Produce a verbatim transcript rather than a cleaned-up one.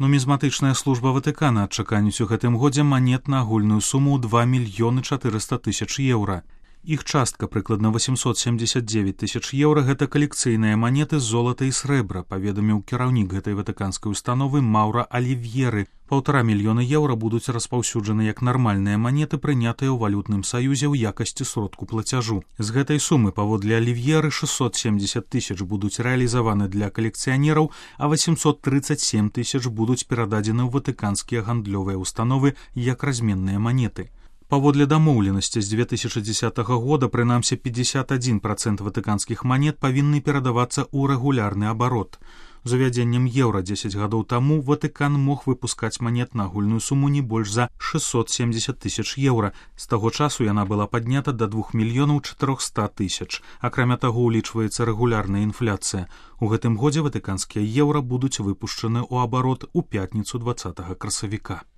Нумізматычная служба Ватыкана адчаканіць у гэтым годзе манет на агульную суму ў два мільёны чатырыста тысяч еўра. Іх частка прыкладна восемьсот семьдесят девять тысяч еўра гэта калекцыйныя манеты з золата і срэбра, паведаміў кіраўнік гэтай ватыканскай установы Маўра Алівьеры. Паўтара мільёна еўра будуць распаўсюджаны як нармальныя манеты, прынятыя ў валютным саюзе ў якасці сродку плацяжу. З гэтай сумы, паводле Алівьеры, шестьсот семьдесят тысяч будуць рэалізаваны для калекцыянераў, а восемьсот тридцать семь тысяч будуць перададзены ў ватыканскія гандлёвыя установы як разменныя манеты. Паводле дамоўленасці з две тысячи дзесятага года прынамсі пятьдесят один процент ватыканскіх манет павінны перадавацца ў рэгулярны абарот. З увядзеннем еўра дзесяць гадоў таму Ватыкан мог выпускаць манет на агульную суму не больш за шестьсот семьдесят тысяч еўра. З таго часу яна была паднята да двух мільёнаў чатырохсот тысяч. Акрамя таго, улічваецца рэгулярная інфляцыя. У гэтым годзе ватыканскія еўра будуць выпушчаны ў абарот у пятніцу двадцатага красавіка.